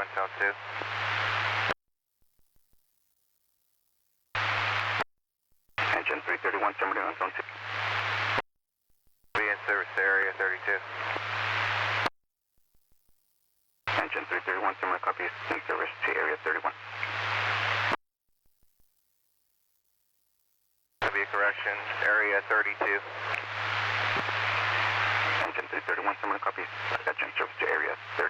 331, South 2. Engine 331, somebody on Zone 2. We in service to Area 32. Engine 331, somebody copies in service to Area 31. That'll be a correction, Area 32. Engine 331, somebody copies, engine service to Area 32.